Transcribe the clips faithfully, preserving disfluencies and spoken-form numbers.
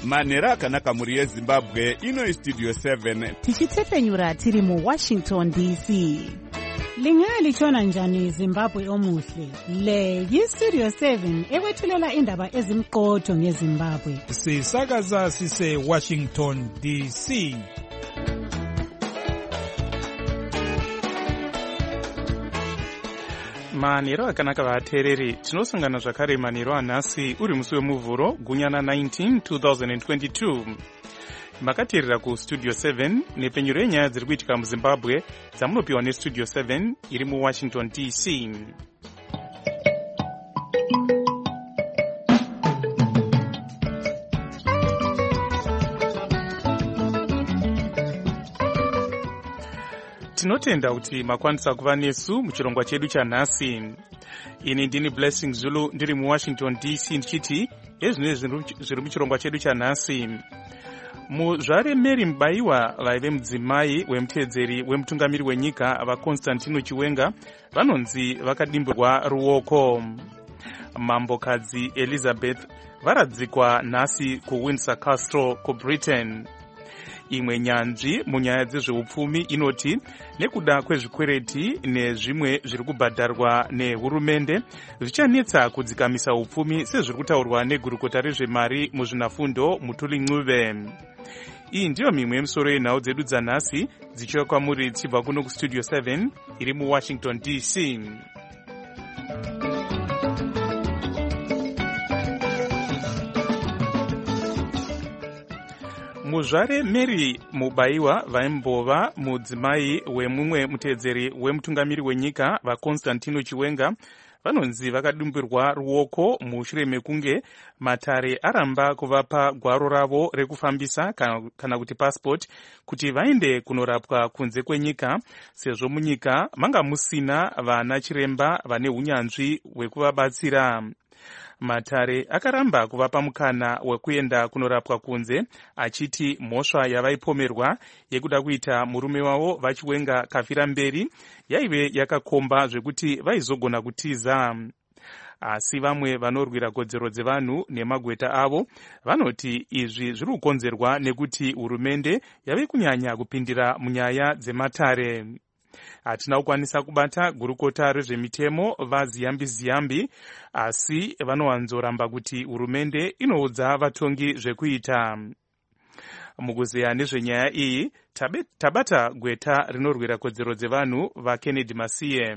manhero akanaka mhuri yezimbabwe. Ino Studio seven tichitsepenyura tiri mu Washington D C. Lingalitshona njani Zimbabwe omuhle? Le yi-Studio seven ekwethulela indaba ezimqotho ngeZimbabwe. Sisakaza sise Washington D C. Manhero akanaka vateereri, tinosangana zvakare manhero anhasi uri musi wemuvhuro gunyana nineteen twenty twenty-two. Makateerera ku Studio seven nepenyuro yenyaya dziri kuitika muZimbabwe dzamunopiwa neStudio seven iri muWashington D C. Tinotenda kuti makwanisa kuva nesu muchirongwa chedu chanhasi. Ini ndini Blessing Zulu ndiri muWashington D C ndichiti ezvinenge zviri muchirongwa chedu chanhasi. Muzvare Mary Mubaiwa vaive mudzimai wemutedzeri wemutungamiri wenyika vaConstantino Chiwenga vanonzi vakadimburwa ruoko. Mambokadzi Elizabeth varadzikwa nhasi kuWindsor Castle kuBritain. Imwe nyanzvi munyaya dzezveupfumi inoti nekuda kwezvikwereti nezvimwe zviri kubhadharwa nehurumende zvichanetsa kudzikamisa upfumi sezviri kutaurwa negurukota rezvemari muzvinafundo Mutuli Ncube. Iyi ndiyo mimwe yemisoro yenhau dzedu dzanhasi dzichiuya kwamuri dzichibva kuno kuStudio seven iri muWashington D C. Muzvare Mary Mubaiwa vaimbova mudzimai wemumwe mutedzeri wemutungamiri wenyika vaConstantino Chiwenga vanonzi vakadimburwa ruoko mushure mekunge matare aramba kuvapa gwaro ravo rekufambisa kana, kana kuti passport kuti vaende kunorapwa kunze kwenyika sezvo munyika manga musina vana chiremba vane hunyanzvi hwekuvabatsira. Matare akaramba kuvapa mukana wekuenda kunorapwa kunze achiti mhosva yavaipomerwa yekuda kuita murume wavo vaChiwenga kafira mberi yaive yakakomba zvekuti vaizogona kutiza. Asi vamwe vanorwira kodzero dzevanhu nemagweta avo vanoti izvi zviri kukonzerwa nekuti hurumende yave kunyanya kupindira munyaya dzematare. Hatina kukwanisa kubata gurukota rezvemitemo vaZiyambi Ziyambi, asi vanowanzoramba kuti hurumende inoudza vatongi zvekuita. Mukuzeya nezvenyaya iyi tabata gweta rinorwira kodzero dzevanhu vaKennedy Masiye.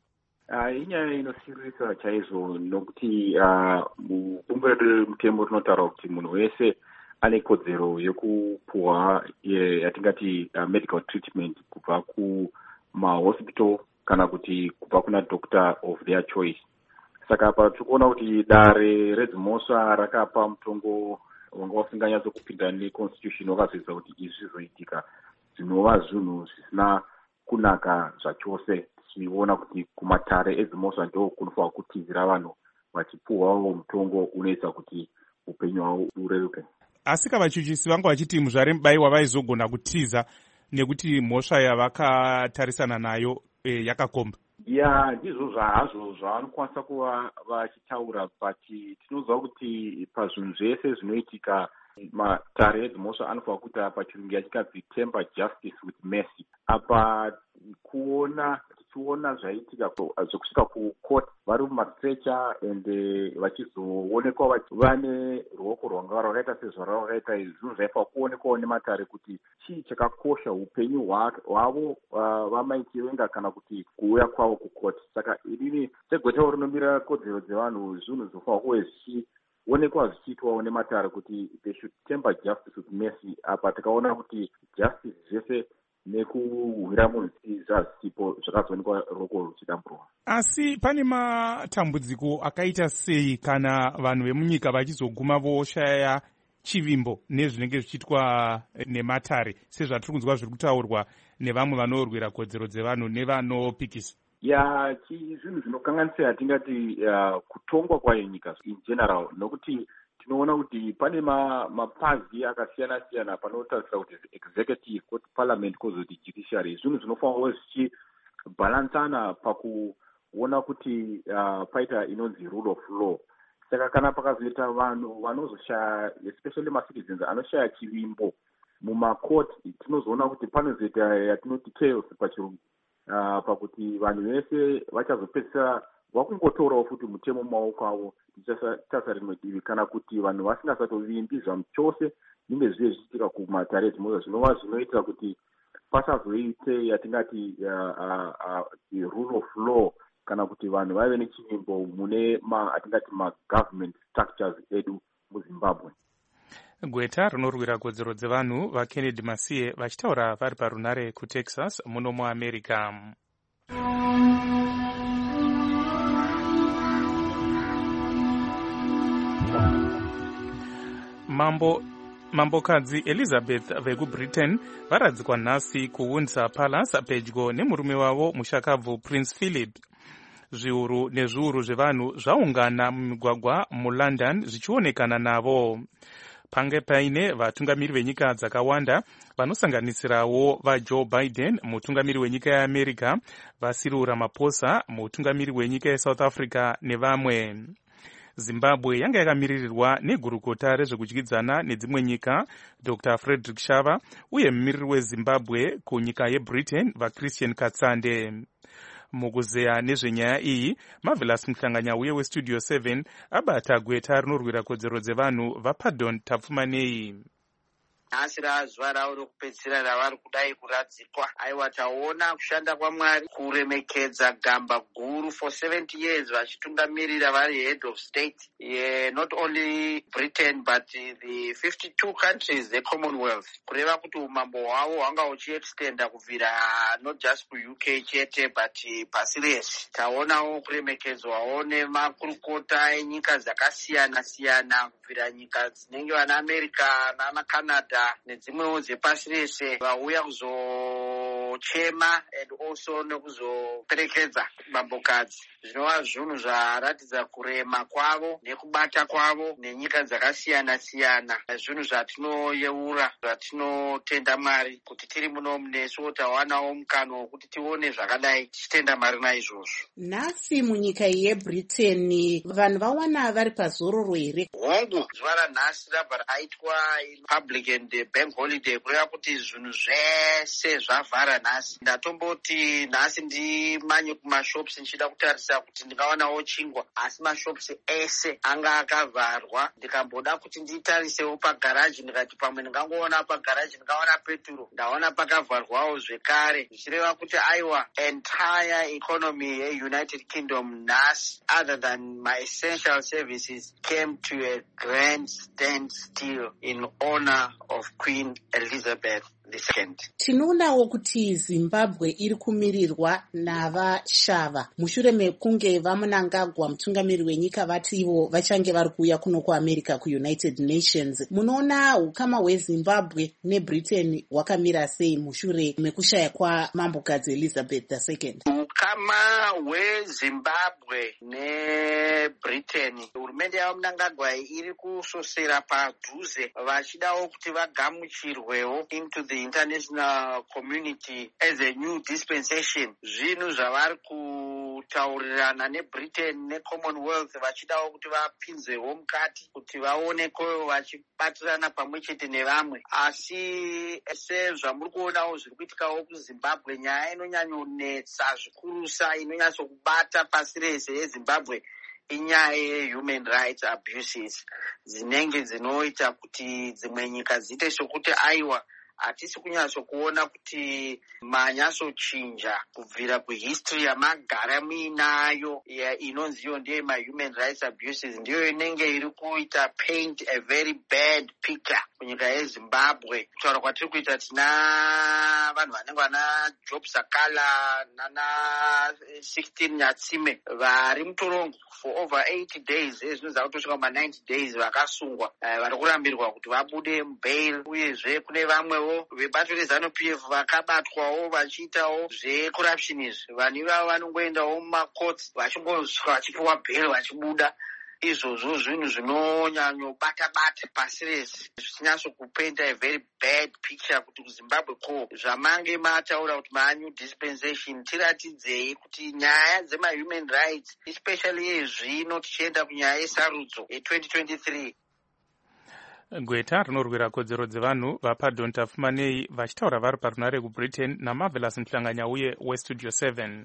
Uh, inyaya inosirisa chaizvo nokuti uh, mubumbiro remutemo rinotaura kuti munhu wese ane kodzero yekupuhwa yatingati uh, medical treatment kubva ku mahospital kana kuti kubva kuna doctor of their choice. Saka apa tikuona kuti dare redzimhosva rakapa mutongo wanga usinganyatsokupinda neconstitution wakazivisa kuti izvi zvizoitika zvinova zvinhu zvisina kunaka zvachose. Tichiona kuti kumatare edzimhosva ndo kunofanirwa kutizira vanhu vachipuhwawo mutongo unoita kuti upenyu hwavo ureruke. Asi kavachuchisi vanga vachiti Muzvare Mubaiwa vaizogona kutiza nekuti mhosva yavakatarisana nayo e, yakakomba. Ya ndizvo zvahazvo zvavanokwanisa kuva vachitaura, but tinoziva kuti pazvinhu zvese zvinoitika matare edzimhosva anofanira kuita pachirungu yachikanzi temper justice with mercy. Apa kuona tichiona zvaitika zvekusvika kucourt vari mumastrecha ende vachizoonekwa vane ruoko rwanga rwakaita sezvarakaita izvi, zvinhu zvaifanira kuonekwawo nematare kuti chii chakakosha upenyu hwavo vamai Chiwenga kana kuti kuuya kwavo kucourt. Saka inini segwetawo rinomirira kodzero dzevanhu zvinhu zvofanira kuve zvichionekwa zvichiitwawo nematare kuti they should temper justice with mercy. Apa tikaona kuti justice zvese nekuhwira munhu zvazisipo zvakazoonekwa ruoko ruchidamburwa. Asi pane matambudziko akaita sei kana vanhu vemunyika vachizoguma voshaya chivimbo nezvinenge zvichiitwa nematare sezvatiri kunzwa zviri kutaurwa nevamwe vanorwira kodzero dzevanhu nevanopikisa? Ya zvinhu zvinokanganisira tingati uh, kutongwa kwayo nyika in general, nokuti tinoona kuti pane mapazi akasiyana siyana panotarisira kuti executive, kuti parliament, kozoti judiciary. Zvinhu zvinofanira zvichibhalansana pakuona kuti uh, paita inonzi rule of law. saka kana pakazoita vanhu vanozoshaya especially macitizens anoshaya chivimbo mumakoti, tinozoona kuti panozoita yatinoti chaos pachirungu, uh, pakuti vanhu vese vachazopedzisira vakungotorawo futi mutemo mumaoko avo tichasa rimwe divi, kana kuti vanhu vasingasatovimbi zvamu chose zvinenge zvive zvichiitika kumatare edzimozva, zvinova zvinoitira kuti pasazoite yatingati uh, uh, uh, rule of law, kana kuti vanhu vaive nechivimbo mune ma atingati ma-government structures edu muZimbabwe. Gweta rinorwira kodzero dzevanhu vaKennedy Masiye vachitaura vari parunare kuTexas muno muAmerica. Mambo Mambokadzi Elizabeth vekuBritain varadzikwa nhasi kuWindsor Palace pedyo nemurume wavo mushakabvu Prince Philip. Zviuru nezviuru zvevanhu zvaungana mumigwagwa muLondon zvichionekana navo. Pange paine vatungamiri venyika dzakawanda vanosanganisirawo vaJoe Biden, mutungamiri wenyika yeAmerica, vaCyril Ramaphosa, mutungamiri wenyika yeSouth Africa nevamwe. Zimbabwe yanga yakamiririrwa negurukota rezvekudyidzana nedzimwe nyika Doctor Frederick Shava uye mumiriri weZimbabwe kunyika yeBritain vaChristian Katsande. Mukuzeya nezvenyaya iyi, Marvelous Mhlanganyauye weStudio seven abata gweta rinorwira kodzero dzevanhu vaPardon Tapfumanei. Nhasi razuva ravo rokupedzisira ravari kudai kuradzikwa. Aiwa, taona kushanda kwaMwari, kuremekedza gamba guru for seventy years vachitungamirira vari head of state, yeah, not only Britain but the fifty-two countries the Commonwealth, kureva kuti umambo hwavo hwanga huchiextenda kubvira not just kuU K chete but pasi rese. Taonawo kuremekedzwawo nemakurukota enyika dzakasiyana siyana kubvira nyika dzinenge vana America nana Canada nedzimwewo dzepasi rese vauya kuzochema and also nekuzoperekedza mambokadzi. Zvinova zvinhu zvaratidza kurema kwavo nekubata kwavo nenyika dzakasiyana siyana, zvinhu zvatinoyeura, zvatinotenda Mwari kuti tiri muno munesu tawanawo mukana wokuti tione zvakadai tichitenda Mwari naizvozvo. Nhasi munyika yeBritain vanhu vawana vari pazororo here? Hongu, zuva ranhasi rabva raitwa public and bank holiday, kureva kuti zvinhu zvese zvavhara nhasi. Ndatomboti nhasi ndimanye kumashops ndichida kutarisa kuti ndingawanawo chingwa, asi mashops ese anga akavharwa. Ndikamboda kuti nditarisewo pagaraji, ndikati pamwe ndingangoona pagaraji ndingaona peturo, ndaona pakavharwawo zvekare, zvichireva kuti aiwa entire economy yeUnited Kingdom nhasi, other than my essential services, came to a grand standstill in honor of Queen Elizabeth the second. Tinoonawo kuti Zimbabwe iri kumirirwa navaShava mushure mekunge vaMnangagwa mutungamiri wenyika vativo vachange vari kuuya kuno kuAmerica kuUnited Nations. Munoona ukama hweZimbabwe neBritain hwakamira sei mushure mekushaya kwamambokadzi Elizabeth the second? Ukama hweZimbabwe neBritain, hurumende yaMnangagwa iri kusosera padhuze vachidawo kuti vagamuchirwewo into the international community as a new dispensation. Zvinhu zvavari kutaurirana neBritain neCommonwealth vachidawo kuti vapinzewo mukati kuti vaonekwewo vachibatirana pamwe chete nevamwe. Asi sezvamuri kuonawo zviri kuitikawo kuZimbabwe, nyaya inonyanyonetsa zvikurusa inonyatsokubata pasi rese yeZimbabwe inyaya yehuman rights abuses dzinenge dzinoita kuti dzimwe nyika dziite sokuti aiwa hatisi kunyatsokuona kuti manyatsochinja kubvira kuhistory yamagara muinayo inonzi iyo ndiyo mahuman rights abuses, ndiyo inenge iri kuita paint a very bad picture kunyika yeZimbabwe. Kutaura kwatiri kuita tina vanhu vanenge vana Job Sakala nana sixteen Nyatsime vari mutorongo for over eighty days, ezvinoza kutosvika kuma ninety days vakasungwa, vari kurambirwa kuti vabude mubail. Uyezve kune vamwewo vebato reZANU-P F vakabatwawo vachiitawo zvecorruption izvi. Vanhu ivavo vanongoendawo mumacourts vachingosvika vachipiwa bail vachibuda. izvozvo zvinhu zvinonyanyobata-bata pasi rese zvichinyatsokupenda a very bad picture kuti kuzimbabwe ko zvamange mataura kuti manew dispensation tiratidzei kuti nyaya dzemahuman rights especially yezvino tichienda kunyaya yesarudzo ye-twenty twenty-three. Gweta rinorwira kodzero dzevanhu vaPardon Tafumanei vachitaura vari parunare kuBritain naMarvelous Mhlanganya uye weStudio seven.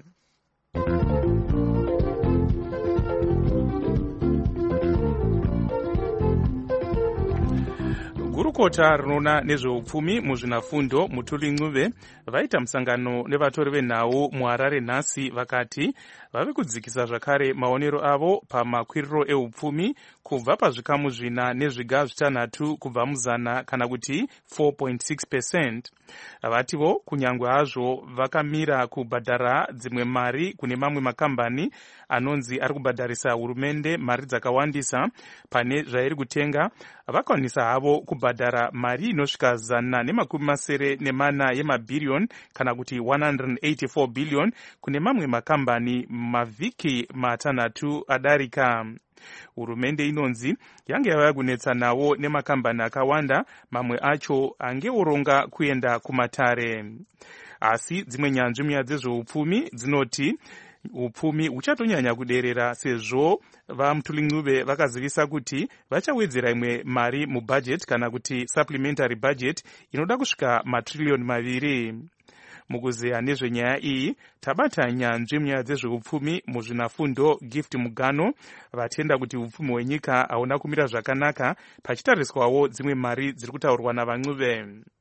Gurukota rinoona nezveupfumi muzvinafundo Mutuli Ncube vaita musangano nevatori venhau muHarare nhasi vakati vave kudzikisa zvakare maonero avo pamakwiriro eupfumi kubva pazvikamu zvina nezviga zvitanhatu kubva muzana kana kuti four point six percent. Vativo kunyangwe hazvo vakamira kubhadhara dzimwe mari kune mamwe makambani anonzi ari kubhadharisa hurumende mari dzakawandisa pane zvairi kutenga, vakwanisa havo kubhadhara mari inosvika zana nemakumi masere nemana yemabhiriyoni kana kuti one hundred eighty-four billion kune mamwe makambani mavhiki matanhatu adarika. Hurumende inonzi yange yava kunetsa nawo nemakambani akawanda, mamwe acho angeoronga kuenda kumatare. Asi dzimwe nyanzvi muya dzezveupfumi dzinoti upfumi uchatonyanya kuderera sezvo vaMutuli Ncube vakazivisa kuti vachawedzera imwe mari mubudget kana kuti supplementary budget inoda kusvika matrillion maviri. Mukuzeya nezvenyaya iyi tabata nyanzvi munyaya dzezveupfumi muzvinafundo Gift Mugano vatenda kuti upfumi hwenyika hauna kumira zvakanaka pachitariswawo dzimwe mari dziri kutaurwa navaNcube.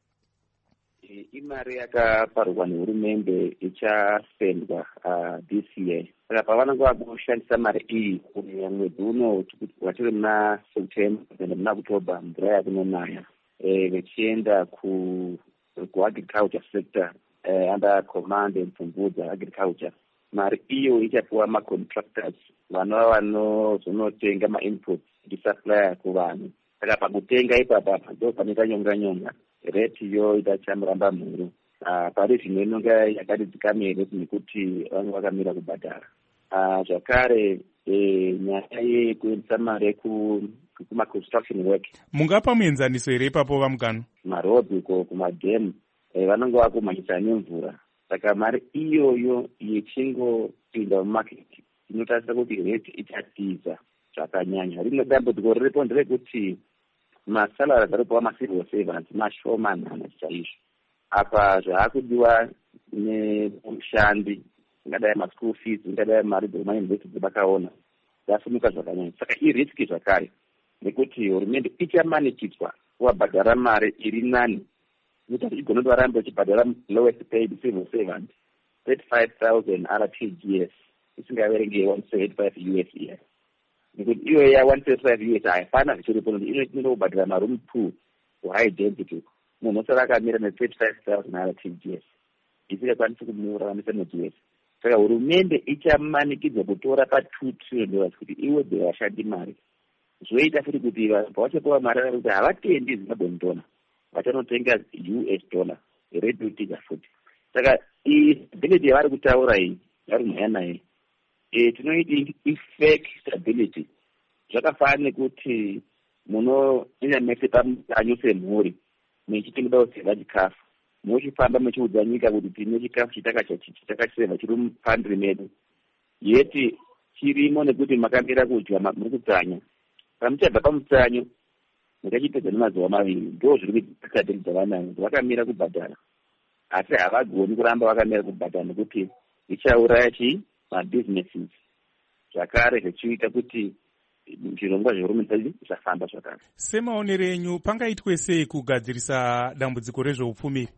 Imari yakaparwa nehurumende ichasendwa uh, this year. Saka pavanenge vakushandisa mari iyi kunyanya mwedzi uno watiri muna September kuenda muna October mvura yakunonaya e, vechienda ku kuagriculture sector uh, under command and Pfumvudza agriculture. Mari iyo ichapiwa macontractors vanova vanozonotenga mainputs ndisupplier kuvanhu. Saka pakutenga ipapa ndo panoita nyonga nyonga rate yo itachamuramba mhuru. Uh, pari zvino inonga yakati dzikamere nekuti vanhu vakamira kubhadhara. Uh, zvakare eh, nyaya yekuendesa mari kuma-construction work. Mungapa muenzaniso here ipapo vaMugano? Marodhi ko kumadhemu eh, vanonga vakumhanyisa nemvura. Saka mari iyoyo yechingopinda mumaketi inotarisa kuti rate ichatiza zvakanyanya. Rimwe dambudziko riripo nderekuti masalari aripowa macivil servants mashomanana chaizvo. Apa zvaakudiwa nemushandi, ingadai maschool fees, ingadai mari dzemayunivhesiti dzavakaona dzafunuka zvakanyanya. Saka iriski zvakare nekuti hurumende ichamanichidzwa kuwabhadhara mari iri nani kuti igone varamba ichibhadhara lowest paid civil servant thirty-five thousand R T G S isingaverenge one seventy-five U S year. Nekuti iyo ya one seventy-five U S haifana zvichiripo nokuti inoitwa kubhadhara maroom two kuhigh density. Munhu osara akamira ne-thirty-five thousand R T G S isingakwanisi kumuraramisa mwedzi wese. Saka hurumende ichamanikidzwa kutora pa two trillion dollars kuti iwedzere vashandi mari. Zvoita futi kuti vanhu pavachapiwa mari kuti havatendi Zimbabwe dollar, vachanotenga U S dollar, rate yotiza futi. Saka stability yavari kutaura iyi vari nyaya nayo e tinoiti ifake stability. Zvakafanana nekuti munoenda mese pamutanyo semhuri muchitinoda kuseva chikafu, muchifamba muchiudza nyika kuti tine chikafu chitakachiseva chiri mupandiri medu, yeti chirimo nekuti makamira kudya muri kutsanya. Pamuchabva pamutsanyo mukachipedza nemazuva maviri ndo zviri kuitadza vanayo vakamira kubhadhara, asi havagoni kuramba vakamira kubhadhara nekuti ichauraya chi mabusinesses zvakare zvichiita kuti zvirongwa zvehurumende zvisafamba zvakare. Semaonero enyu pangaitwe sei kugadzirisa dambudziko rezveupfumi?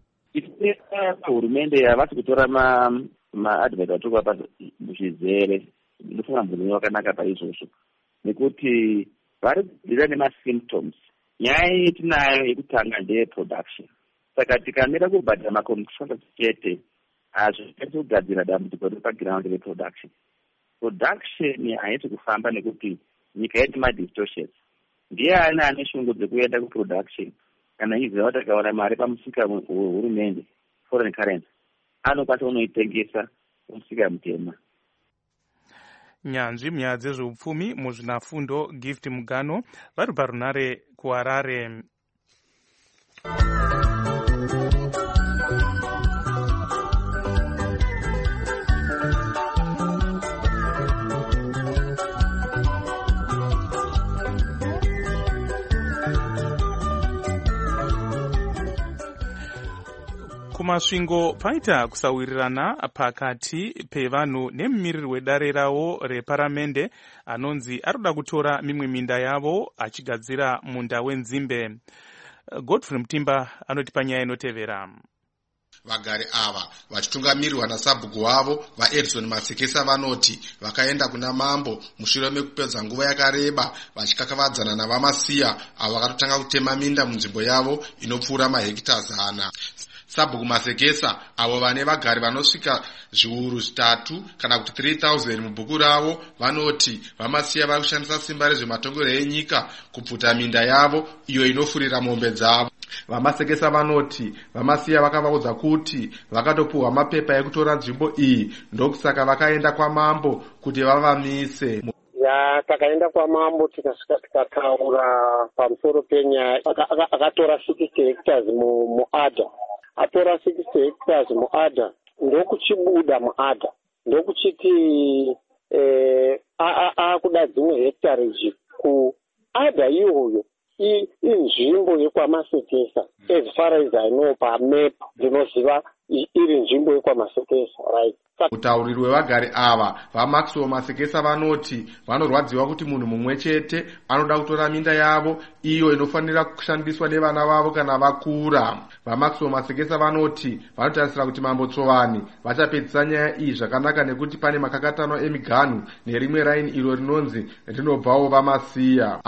Hurumende havasi kutora maadvaita atokuva muzvizere, inofunga mbunyo wakanaka paizvozvo nekuti vari kudzira nemasymptoms. Nyaya yetinayo yekutanga ndeyeproduction. Saka tikamira kubhadhara macontractors chete hazvikwanisi kugadzira dambudziko repaground reproduction. Production haisi kufamba nekuti nyika yedu madistortions. Ndiani ane shungu dzekuenda kuproduction kana iziva kuti akawana mari pamusika wehurumende foreign currency anokwanisa kunoitengesa kumusika mutema. nyanzvi munyaya dzezveupfumi muzvinafundo Gift Mugano vari parunare kuHarare. Kumasvingo paita kusawirirana pakati pevanhu nemumiriri wedare ravo reparamende anonzi arikuda kutora mimwe minda yavo achigadzira munda wenzimbe. Godfrey Mutimba anotipa nyaya inotevera. Vagari ava vachitungamirirwa nasabhuku wavo vaEdison Masekesa vanoti vakaenda kuna mambo mushure mekupedza nguva yakareba vachikakavadzana navamasiya avo vakatotanga kutema minda munzvimbo yavo inopfuura mahekita zana. Sabhuku Masekesa avo vane vagari vanosvika zviuru zvitatu kana kuti three thousand mubhuku ravo vanoti vamasiya vari kushandisa simba rezvematongero enyika kupfuta minda yavo iyo inofurira mombe dzavo. Vamasekesa vanoti vamasiya vakavaudza kuti vakatopuhwa mapepa ekutora nzvimbo iyi ndokusaka vakaenda kwamambo kuti vavamise. Ya takaenda kwamambo tikasvika tikataura pamusoro penyaya akatora sixty hectares muadha atora sixty hectares muadha ndokuchibuda muadha ndokuchiti eh akuda dzimwe hectares kuadha iyoyo inzvimbo yekwamasekesa as far as I know pamap ndinoziva iri nzvimbo yekwamasekesa right. Mutauriri wevagari ava vaMaxiwo Masekesa vanoti vanorwadziwa kuti munhu mumwe chete anoda kutora minda yavo iyo inofanira kushandiswa nevana vavo kana vakura. VaMaxiwo Masekesa vanoti vanotarisira kuti Mambo Tsovani vachapedzisa nyaya iyi zvakanaka nekuti pane makakatano emiganhu nerimwe raini iro rinonzi rinobvawo vamasiya.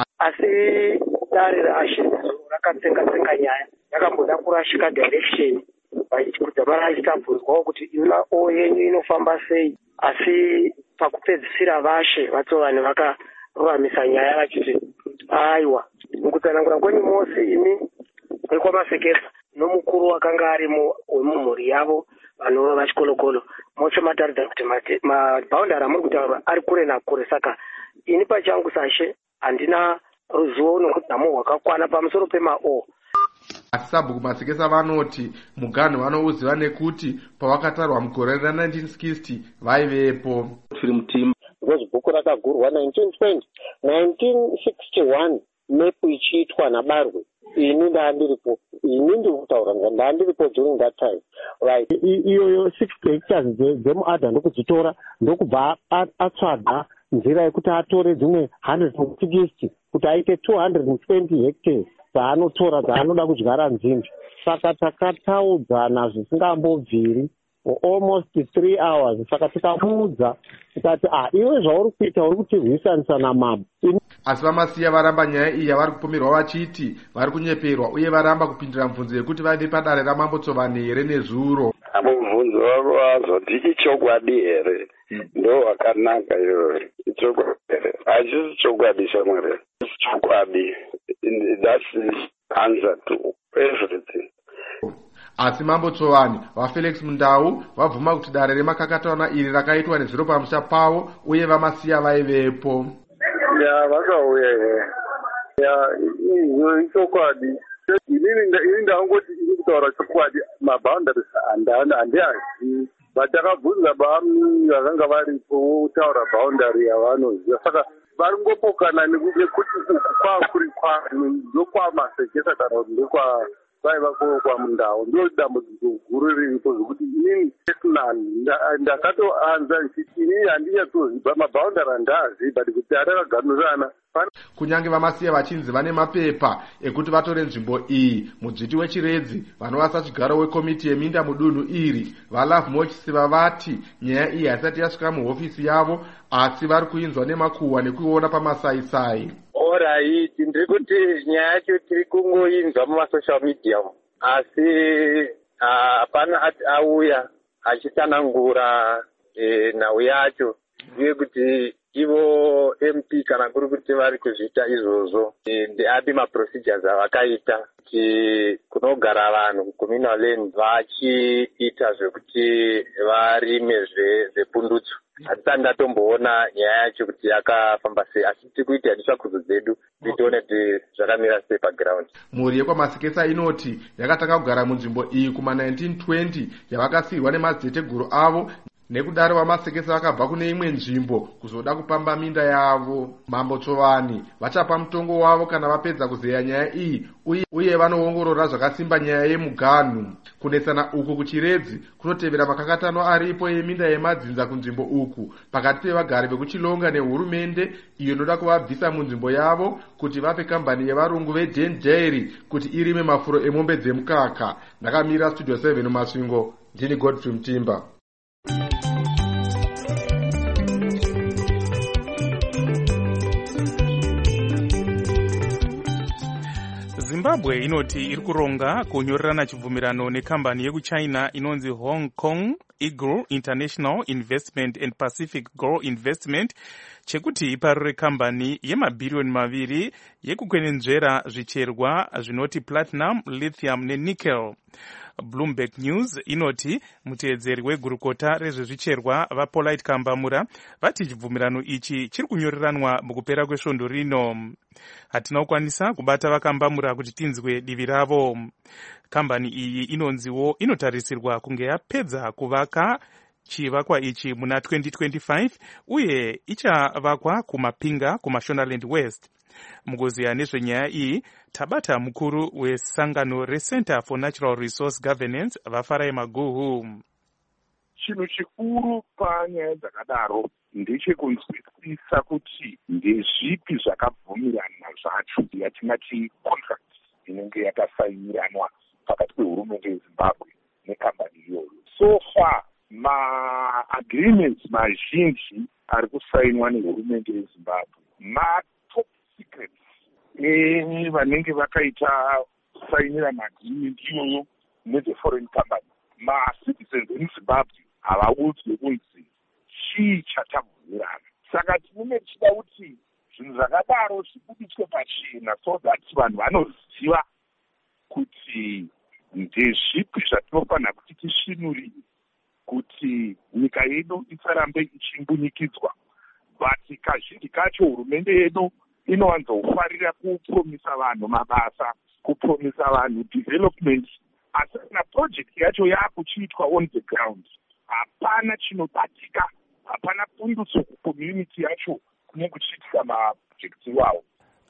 Asi dare raShe rakatsenga-tsenga nyaya yakamboda kurashika direction vachikuta varachitamburidzwawo kuti iona o yenyu inofamba sei, asi pakupedzisira vashe vatsovani vakaruramisira nyaya vachiti aiwa mukutsanangura kwenyu mose imi wekwamasekesa nomukuru wakanga arimo wemumhuri yavo vanova vachikolokolo mose mataridza kuti mabhaundari amuri kutaura ari kure nakure, saka ini pachangu sashe handina ruzivo nokudzamu hwakakwana pamusoro pemao. Asi Sabhuku Masekesa vanoti muganhu vanouziva nekuti pavakatarwa mugore ra1960 vaivepo. Ngozi bhuku rakagurwa nineteen twenty nineteen sixty-one mepu ichiitwa naBarwe ini ndandiripo ini ndikutaura ndandiripo during that time right. Iyoyo sixty hectares dzemuadha ndokudzitora ndokubva atsvaga nzira yekuti atore dzimwe one hundred sixty kuti aite two hundred twenty hectares dzaanotora dzaanoda kudyara nzimbe. Saka takataudzana zvisingambobviri for almost three hours. Saka tikamuudza tikati ah iwe zvauri kuita uri kutirwisanisa namambo. Asi vamasiya varamba nyaya iyi yavari kupomerwa vachiti vari kunyeperwa uye varamba kupindira mubvunzo yekuti vaive padare raMambo Tsovani here nezuro. Mubvunzo wako wazoti ichokwadi here ndo wakanaka iyoyo. Ichokwadi here hachisi chokwadi shamwari, chokwadi. That's the answer to everything. Asi Mambo Tsovani vaFelix Mundau vabvuma kuti dare remakakataona iri rakaitwa nezuro pamusha pavo uye vamasiya vaivepo. Ya vakauya he ya izvo ichokwadi. Inini ndangoti iri kutaura chokwadi, mabhaundaries handiazivi. Vatakabvunza vami vakanga varipo votaura bhaundari yavanoziva, saka varingopokana nekuti kwakuri ndokwamasekesa kana kuti ndokwa vaiva kwa Mundau. Ndo dambudziko guru riripo zvokuti inini personally ndakatoanza nchiti inini handinyatsozibva mabhaundari handaazivi, but kuti atakaganurirana. Kunyange vamasiya vachinzi vane mapepa ekuti vatore nzvimbo iyi, mudzviti wechiredzi vanovasa chigaro wekomiti yeminda mudunhu iri vaLove Mochisiva vati nyaya iyi haisati yasvika muhofisi yavo asi vari kuinzwa nemakuhwa nekuiona pamasaisai. Alright, ndiri kuti nyaya yacho tiri kungoinzwa mumasocial media asi hapana ati auya achitsanangura nhau yacho uye kuti ivo M P kana kuri kuti vari kuzviita izvozvo ndeapi maprocedures avakaita kuti kunogara vanhu kucommunal land vachiita zvekuti varime zvepundutso. Hatisati ndatomboona nyaya yacho kuti yakafamba sei, asi tiri kuita netsvakudzo dzedu kuti tione kuti zvakamira sei paground. Mhuri yekwamasekesa inoti yakatanga kugara munzvimbo iyi kuma nineteen twenty yavakasiyirwa nemadziteteguru avo, nekudaro vamasekesa vakabva kune imwe nzvimbo kuzoda kupamba minda yavo. Mambo Tsovani vachapa mutongo wavo kana vapedza kuzeya nyaya iyi, uye, uye vanoongorora zvakasimba nyaya yemuganhu. Kunesana uku kuchiredzi kunotevera makakatano aripo yeminda yemadzinza kunzvimbo uku pakati pevagari vekuchilonga nehurumende iyo inoda kuvabvisa munzvimbo yavo kuti vape kambani yevarungu veDen Dairy kuti irime mafuro emombe dzemukaka. Ndakamira Studio seven Masvingo, ndini Godfrey Mtimba. Zimbabwe inoti iri kuronga kunyorerana chibvumirano nekambani yekuchina inonzi Hong Kong Eagle International Investment and Pacific Gold Investment chekuti iparure kambani yemabhiriyoni maviri yekukwenenzvera zvicherwa zvinoti platinum, lithium nenickel. Bloomberg News inoti muteedzeri wegurukota rezvezvicherwa vaPolite Kambamura vati chibvumirano ichi chiri kunyoreranwa mukupera kwesvondo rino. Hatina kukwanisa kubata vaKambamura kuti tinzwe divi ravo. Kambani iyi inonziwo inotarisirwa kunge yapedza kuvaka chivakwa ichi muna twenty twenty-five uye ichavakwa kuMapinga kuMashonaland West. Mugoziya nezvenyaya iyi tabata mukuru wesangano reCenter for Natural Resource Governance vaFarai Maguhu. Chinhu chikuru panyaya dzakadaro ndechekunzwisisa kuti ndezvipi zvakabvumirana zvacho yatingati contract inenge yakasainiranwa pakati pehurumende yeZimbabwe nekambani iyoyo. So far ma-agreements mazhinji ari kusainwa nehurumende yeZimbabwe ma-top secrets. Eh, vanenge vakaita kusainira ma-agreement iyoyo neze-foreign company, ma-citizens emuZimbabwe havaudzwe kunzi chii chatabvumirana. Saka tinenge tichida kuti zvinhu zvakadaro zvibudiswe pachena so that vanhu vanoziva kuti ndezvipi zvatinofanira kuti tisvinurire kuti nyika yedu isarambe ichimbunyikidzwa. But kazhinji kacho hurumende yedu inowanzofarira kupromisa vanhu mabasa, kupromisa vanhu development, asi kana project yacho yakuchiitwa on the ground hapana chinobatika, hapana pundutso kucommunity yacho kune kuchiitika maprojects iwawo.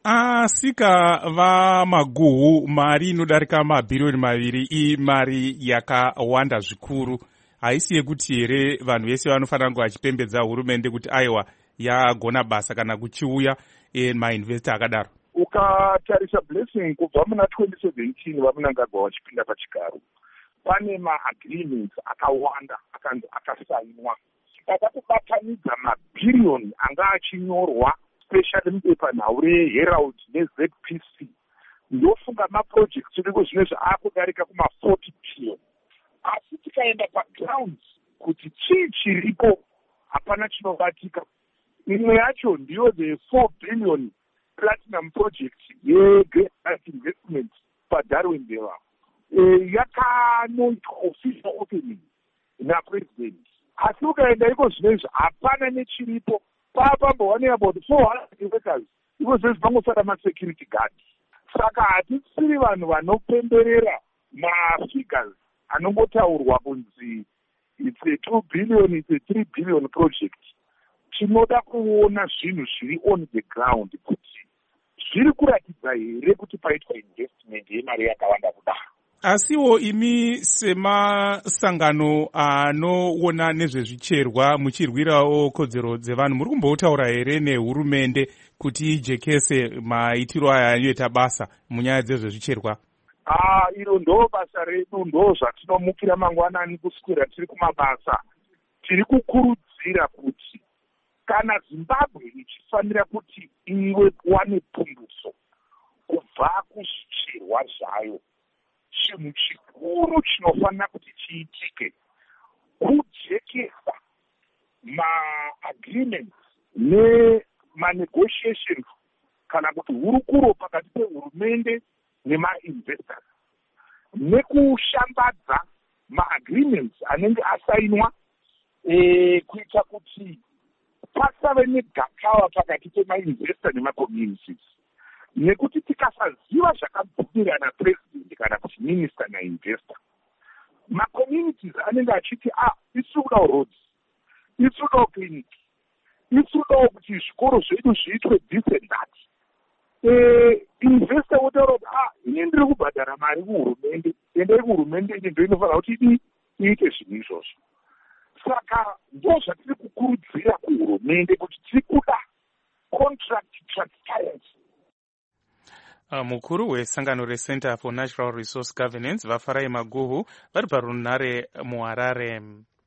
Asika vaMaguhu, mari inodarika mabhiriyoni maviri imari yakawanda zvikuru. Haisi yekuti here vanhu vese vanofanira kunge vachipembedza hurumende kuti aiwa yagona basa kana kuchiuya e, mainvesta akadaro. Ukatarisa Blessing kubva muna twenty seventeen vaMnangagwa vachipinda pachigaro, pane ma-agreements akawanda akanzi akasainwa akakubatanidza mabhiriyoni anga achinyorwa especially mupepanhau reHerald neZ P C. Ndofunga maprojects iriko zvinezvi akudarika kuma-forty billion. Asi tikaenda paground kuti chii chiripo hapana chinobatika. Imwe yacho ndiyo the four billion platinum project yeGreat Earth Investment paDarwin Deva. E, yakanoitwa official opening napresident. Asi ukaenda iko zvinezvi hapana nechiripo. Papambowane about four hundred workers. Iko zvezvi pangosara ma-security guard. Saka hatisiri vanhu vanopemberera ma-figures anongotaurwa kunzi it's a two billion, it's a three billion project. Tinoda kuona zvinhu zviri on the ground kuti zviri kuratidza here kuti paitwa investment yemari yakawanda kudaro. Asiwo imi semasangano anoona nezvezvicherwa muchirwirawo kodzero dzevanhu, muri kumbotaura here nehurumende kuti ijekese maitiro aya anoita basa munyaya dzezvezvicherwa? Ah, iro ndo basa redu, ndo zvatinomukira mangwanani kuswera tiri kumabasa. Tiri kukurudzira kuti kana Zimbabwe ichifanira kuti iwe wane pundutso kubva kuzvicherwa zvayo, chinhu chikuru chinofanira kuti chiitike kujekesa ma-agreements nema-negotiations kana kuti hurukuro pakati pehurumende nema-investors, nekushambadza ma-agreements anenge asainwa eh kuita kuti pasave negakava pakati pemainvesta nemacommunities, nekuti tikasaziva zvakabvumira napresident kana kuti minister nainvesta, macommunities anenge achiti ah isi kudawo roads, isi kudawo clinic, isi kudawo kuti zvikoro zvedu zviitwe this and that. Eh, investor wotaura kuti ah ini ndiri kubhadhara mari kuhurumende, endai kuhurumende ine ndo inofanira kuti idi iite zvinhu izvozvo. Saka ndo zvatiri kukurudzira kuhurumende kuti tiri kuda contract transparency. Uh, mukuru wesangano reCenter for Natural Resource Governance Vafarai Maguhu vari parunare muHarare.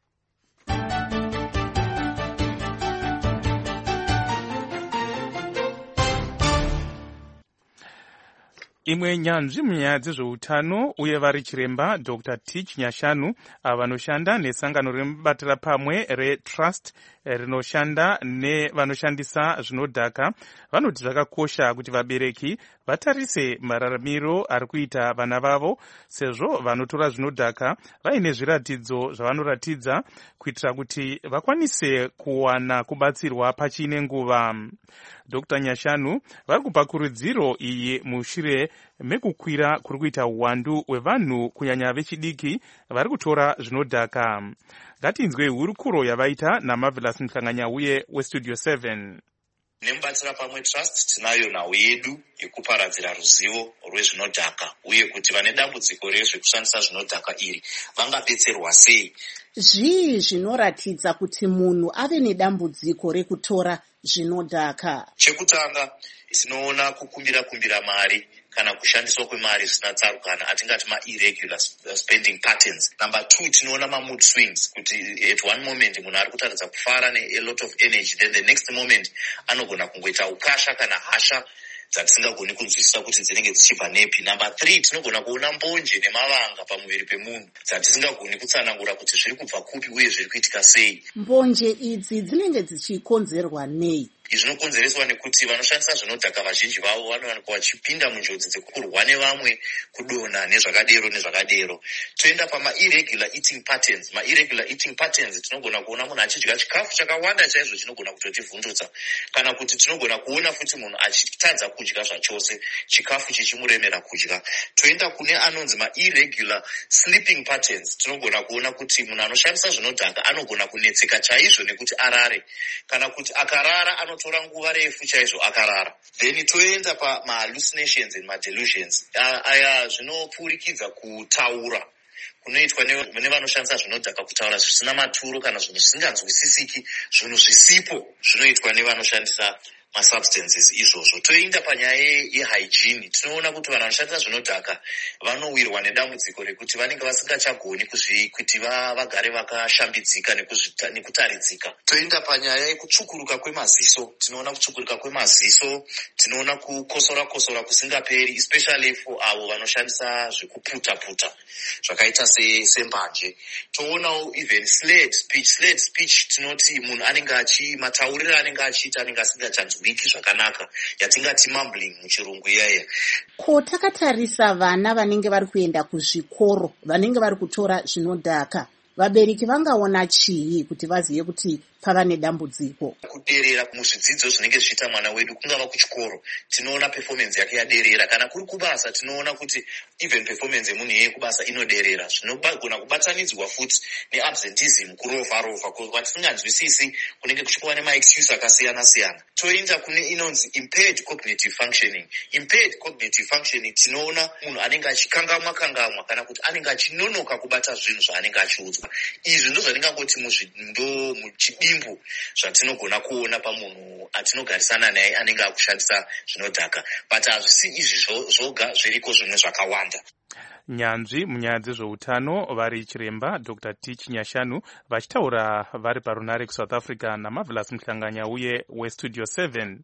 Imwe nyanzvi munyaya dzezveutano uye vari chiremba Doctor Tich Nyashanu vanoshanda nesangano remubatira pamwe reTrust rinoshanda nevanoshandisa zvinodhaka vanoti zvakakosha kuti vabereki vatarise mararamiro ari kuita vana vavo sezvo vanotora zvinodhaka vaine zviratidzo zvavanoratidza kuitira kuti vakwanise kuwana kubatsirwa pachine nguva. Doctor Nyashanu vari kupa kurudziro iyi mushure mekukwira kuri kuita uwandu hwevanhu kunyanya vechidiki vari kutora zvinodhaka. Ngatinzwe hurukuro yavaita naMarvelous Mhlanganyauye weStudio seven. Nemubatsira pamwe Trust tinayo nhau yedu yekuparadzira ruzivo rwezvinodhaka uye kuti vane dambudziko rezvekushandisa zvinodhaka iri vangabetserwa sei. Zvii zvinoratidza kuti munhu ave nedambudziko rekutora zvinodhaka? Chekutanga, tinoona kukumbira kumbira mari kana kushandiswa kwemari zvisina tsarukana, atingati ma-irregular spending patterns. Number two, tinoona ma-mood swings, kuti at one moment munhu ari kutaridza kufara ne a lot of energy, then the next moment anogona kungoita ukasha kana hasha dzatisingagoni kunzwisisa kuti dzinenge dzichibva nepi. Number three, tinogona kuona mbonje nemavanga pamuviri pemunhu dzatisingagoni kutsanangura kuti zviri kubva kupi uye zviri kuitika sei. Mbonje idzi dzinenge dzichikonzerwa nei? Zvinokonzereswa nekuti vanoshandisa zvinodhaka vazhinji vavo vanowanikwa vachipinda munjodzi dzekurwa nevamwe, kudonha nezvakadero nezvakadero. Toenda pama-irregular eating patterns. Ma-irregular eating patterns tinogona kuona munhu achidya chikafu chakawanda chaizvo chinogona kutotivhundutsa, kana kuti tinogona kuona futi munhu achitadza kudya zvachose, chikafu chichimuremera kudya. Toenda kune anonzi ma-irregular sleeping patterns. Tinogona kuona kuti munhu anoshandisa zvinodhaka anogona kunetseka chaizvo nekuti arare, kana kuti akarara ano tora nguva refu chaizvo akarara. Then toenda pama-hallucinations and ma-delusions. Aya zvinopfurikidza kutaura kunoitwa nevanoshandisa zvinodhaka, kutaura zvisina maturo kana zvinhu zvisinganzwisisiki, zvinhu zvisipo zvinoitwa nevanoshandisa ma-substances izvozvo. Toenda panyaya yehygiene. Tinoona kuti vanhu vanoshandisa zvinodhaka vanowirwa nedambudziko rekuti vanenge vasingachagoni kuti vagare vakashambidzika nekutaridzika. Toenda panyaya yekutsvukuruka kwemaziso. Tinoona kutsvukuruka kwemaziso, tinoona kukosora kosora kusingaperi, especially for avo vanoshandisa zvekuputa-puta zvakaita sembanje. Toonawo even slurred speech. Slurred speech tinoti munhu anenge achi matauriro anenge achiita anenge asingachanzwi wiki zvakanaka, yatingati mumbling muchirungu iyaya. Ko takatarisa vana vanenge vari kuenda kuzvikoro, vanenge vari kutora zvinodhaka, vabereki vangaona chii kuti vazive kuti pava nedambudziko? Kuderera muzvidzidzo zvinenge zvichiita mwana wedu, kungava kuchikoro tinoona performance yake yaderera, kana kuri kubasa tinoona kuti even performance yemunhu yeye kubasa inoderera. Zvinogona kubatanidzwa futi neabsenteeism, kurova rova kwatisinganzwisisi kunenge kuchikuva nemaexcuse akasiyana siyana. Toenda kune inonzi impaired cognitive functioning. Impaired cognitive functioning tinoona munhu anenge achikangamwa kangamwa kana kuti anenge achinonoka kubata zvinhu zvaanenge achiudzwa. Izvi ndo zvandingangoti ndo muchidimbu zvatinogona kuona pamunhu atinogarisana naye anenge akushandisa zvinodhaka, but hazvisi izvi zvoga, zviriko zvimwe zvakawanda. Nyanzvi munyaya dzezveutano vari chiremba Doctor Tich Nyashanu vachitaura vari parunare kuSouth Africa naMarvelous Mhlanganyauye weStudio seven.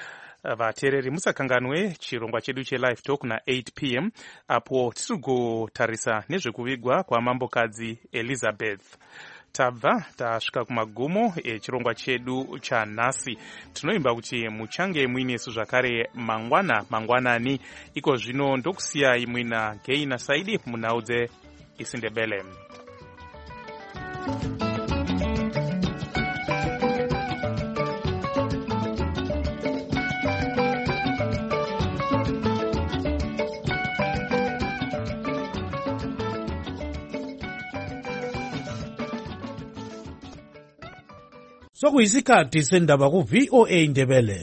Vateereri musakanganwe chirongwa chedu chelive talk na eight p m apo tirigotarisa nezvekuvigwa kwamambokadzi Elizabeth. Tabva tasvika kumagumo echirongwa chedu chanhasi. Tinoimba kuti muchange muinesu zvakare mangwana mangwanani. Iko zvino ndokusiyai muina Geina Saidi munhau dzeIsindebele. sokuyisikhathi sendaba ku-V O A Ndebele.